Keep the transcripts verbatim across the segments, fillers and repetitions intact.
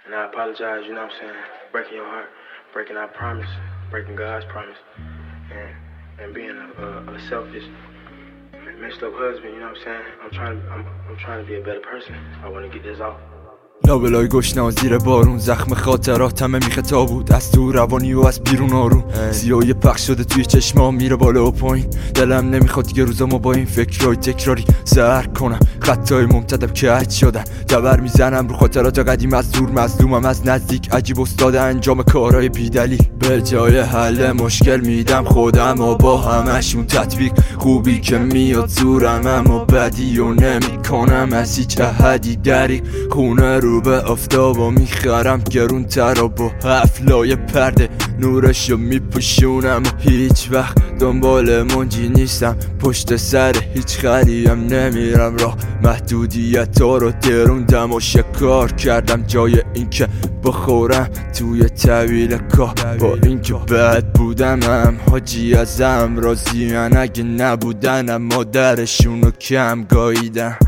And I apologize, you know what I'm saying, breaking your heart, breaking our promise, breaking God's promise, and and being a, a, a selfish, messed up husband, you know what I'm saying. I'm trying to, I'm, I'm trying to be a better person. I want to get this off. لابلای گشنه زیر بارون، زخم خاطرات همه میخه بود، از تو روانی و از بیرون آروم. سیاهی پخش شده توی چشمام، میره بالا و پایین. دلم نمیخواد دیگه روزامو با این فکرای تکراری سر کنم. خطای ممتدم کج شدن، جبر میزنم رو خاطرات قدیم، از دور مظلومم، از نزدیک عجیب استاد انجام کارهای بیدلیل. به جای حل مشکل میدم خودم و با همشون تطبیق. خوبی که میاد زورم اما بدی و نمیکنم از هیچ احدی دریق. خونه رو به آفتابا میخرم گرون تر با حفلای پرده، نورشو میپوشونم و هیچ وقت دنبال منجی نیستم. پشت سر هیچ خریم نمیرم، راه محدودیت ها رو دروندم و شکار کردم جای اینکه بخورم توی طویل کاه. با اینکه بد بودمم حاجی ازم راضیم، اگه نبودنم مادرشونو کم گاییدم.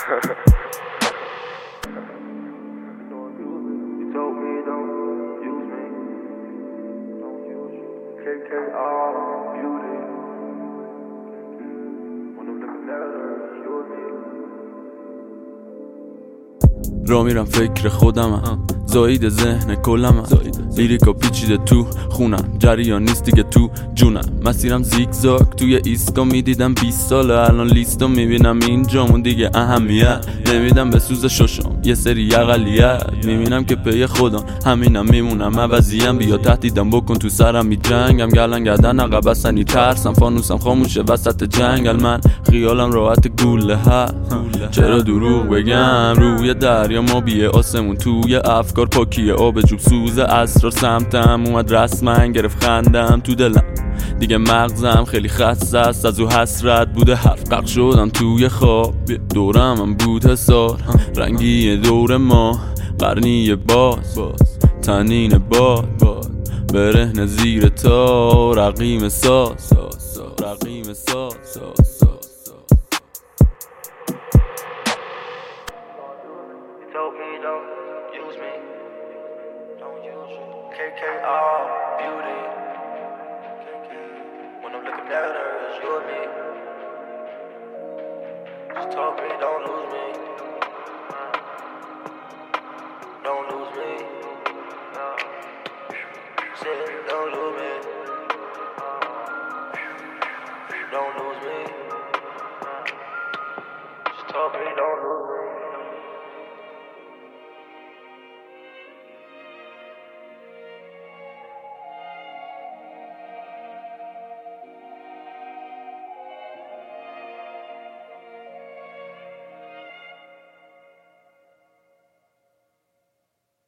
را میرم فکر خودمم، زاید ذهن کلمم، لیریکا پیچیده تو خونم، جریان نیست دیگه تو جونم. مسیرم زیگزاگ توی ایسکا میدیدم بیست ساله، الان لیستو میبینم اینجامون دیگه اهمیت نمیدم به سوز ششم. یه سری اقلیت میبینم که پی خودم، همینم میمونم عوضیم. بیا تهدیدم بکن تو سرم میجنگم، گلن گردن عقب بستنی ترسم، فانوسم خاموشه وسط جنگل. من خیالم راحت گوله ها، چرا دروغ بگم روی دریا ما بیه آسمون توی افکار پاکیه آب جوب سوز اسرار. سمتم اومد رسمن گرفت خندم تو دلم، دیگه مغزم خیلی خسته است از او حسرت بوده. حرف قق شدم توی خواب، دورم هم بود حسار رنگی دور ما، قرنی باز تنین باد برهن زیر تا رقیم ساز رقیم ساز. Told me don't use me, don't use me. K K all beauty. When I'm looking at her, it's you and me. Just told me don't lose me.